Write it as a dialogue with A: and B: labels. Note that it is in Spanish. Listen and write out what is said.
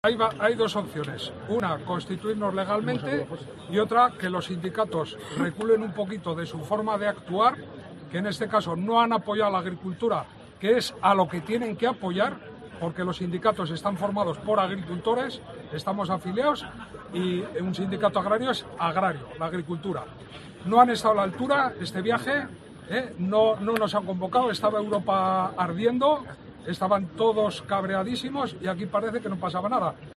A: Hay dos opciones, una, constituirnos legalmente, y otra, que los sindicatos reculen un poquito de su forma de actuar, que en este caso no han apoyado a la agricultura, que es a lo que tienen que apoyar, porque los sindicatos están formados por agricultores, estamos afiliados, y un sindicato agrario es agrario, la agricultura. No han estado a la altura este viaje, no nos han convocado, estaba Europa ardiendo, estaban todos cabreadísimos y aquí parece que no pasaba nada.